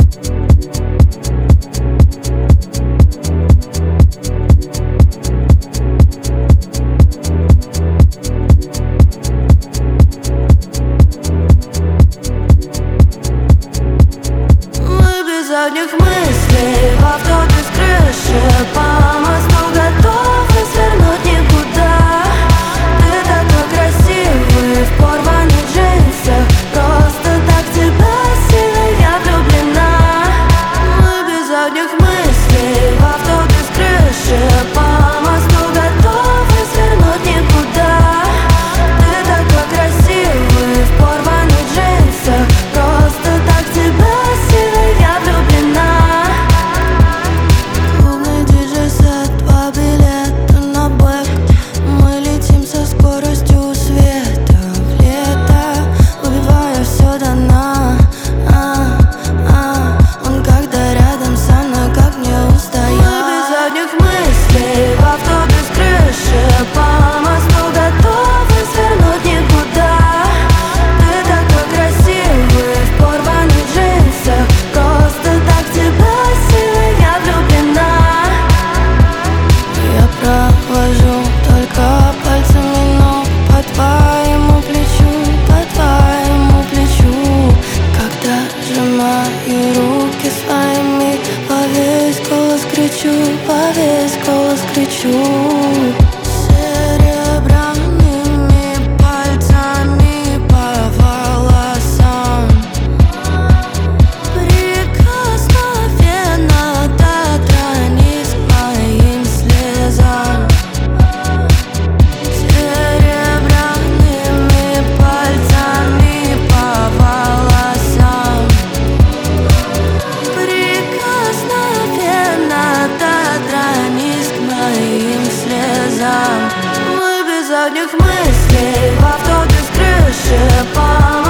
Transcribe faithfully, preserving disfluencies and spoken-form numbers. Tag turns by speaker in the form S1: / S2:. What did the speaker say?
S1: Задних мыслей в авто без крыши, по мосту готовы свернуть никуда. Ты такой красивый в порванных джинсах, просто так в тебя сильно я влюблена. Мы без задних мыслей в авто без крыши, по мосту готовы свернуть никуда. Ты такой красивый в порванных джинсах, просто так в тебя сильно я влюблена. Провожу только пальцами ног по твоему плечу, по твоему плечу. Когда сжимаю руки своими, во весь голос кричу, во весь голос кричу. Мы без задних мыслей в авто без крыши, по